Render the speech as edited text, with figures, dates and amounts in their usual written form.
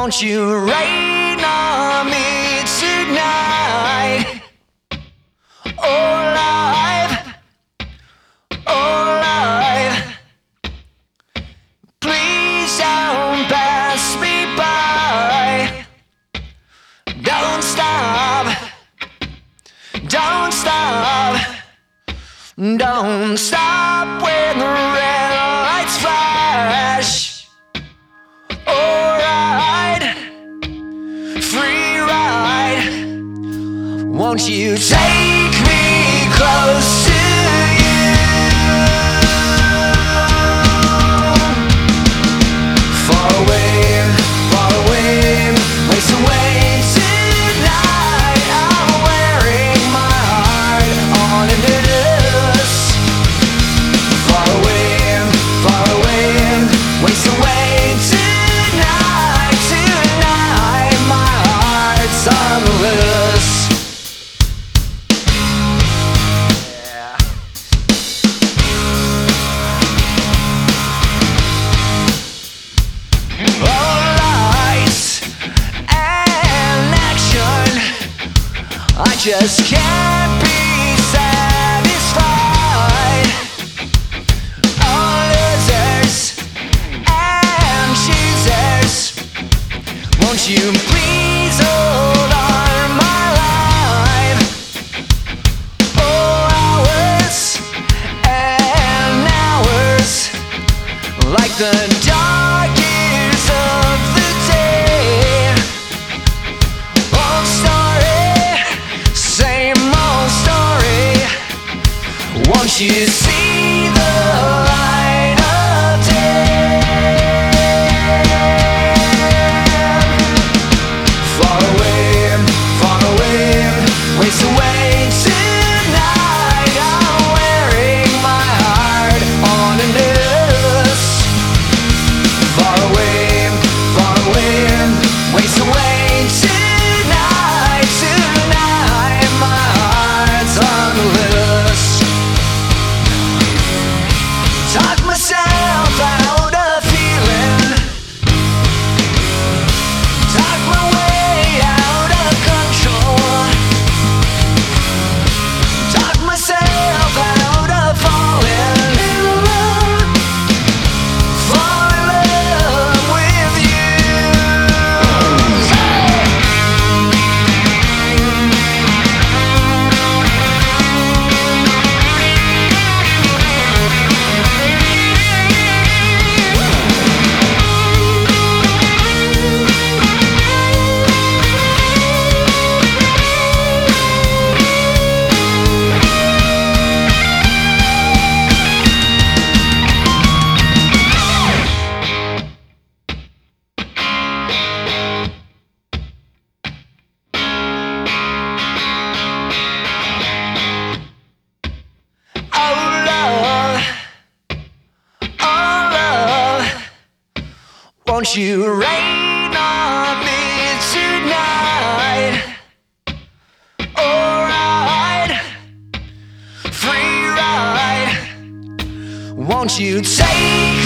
Won't you rain on me tonight? Oh, life, oh, life, please don't pass me by. Don't stop, don't stop, don't stop when the red lights flash. Won't you take me close to you? Far away, waste away tonight. I'm wearing my heart on a noose. Far away, waste away tonight. Tonight, my heart's on the loose. I just can't be satisfied. All losers and choosers, won't you please hold on my life? Oh, hours and hours, like the dark years of the day. Old story, same old story. Won't you see the light of day? Far away, waste away tonight. I'm wearing my heart on a noose. Far away, waste away tonight. Tonight, my heart's on the loose. Talk myself out of feeling, talk my way out of control, talk myself out of falling in love, fall in love with you. Won't you rain on me tonight? Alright, free ride. Won't you take